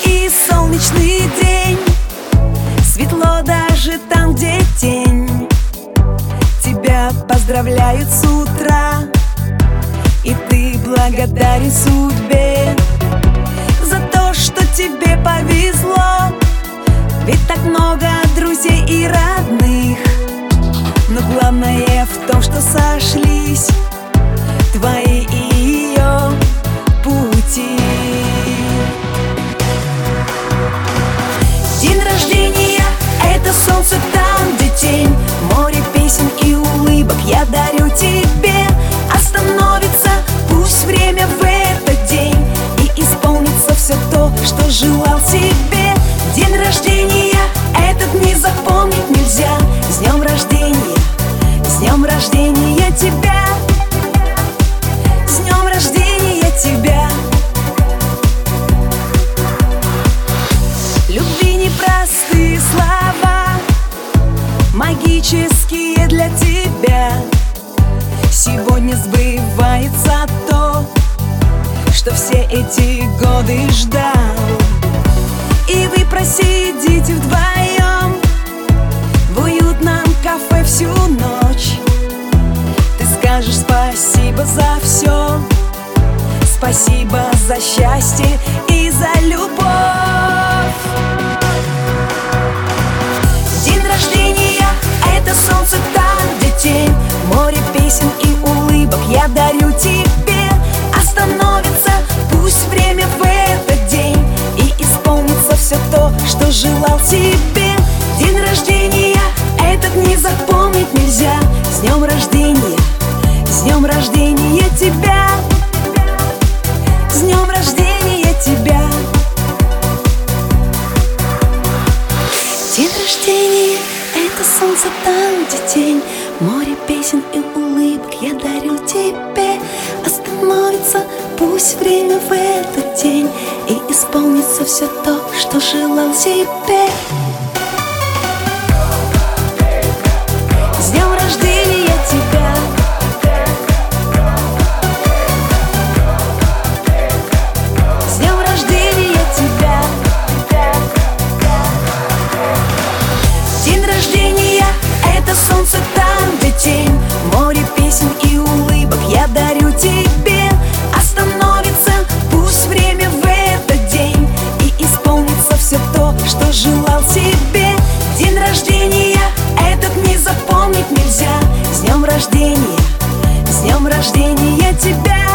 и солнечный день. Светло даже там, где тень. Тебя поздравляют с утра, и ты благодарен судьбе за то, что тебе повезло. Ведь так много друзей и родных, но главное в том, что сошлись твои и ее пути. День рождения — это солнце там, где тень. Море песен и улыбок я дарю тебе. Остановится пусть время в этот день, и исполнится все то, что желал себе. День рождения этот не запомнить нельзя. С днем рождения тебя! С днем рождения тебя! Любви непростые слова, магические для тебя. Сегодня сбывается то, что все эти годы ждал. И вы просидите вдвоем в уютном кафе всю ночь. Ты скажешь спасибо за все, спасибо за счастье и за любовь. День рождения — это солнце там, где тень. Море песен и улыбок я дарю тебе. Остановится пусть время в этот день, и исполнится все то, что желал себе. День рождения этот не запомнить нельзя. С днем рождения тебя! С днем рождения тебя! День рождения — это солнце там, где тень. Море песен и улыбок я дарю тебе. Остановится пусть время в этот день, и исполнится все то, что желал себе. С днем рождения тебя! С днем рождения тебя! День рождения — это солнце там, где тень. Море песен и улыбок я дарю тебе. Остановится пусть время в этот день, и исполнится все то, что желал себе. День рождения этот не запомнить нельзя. С днем рождения тебя!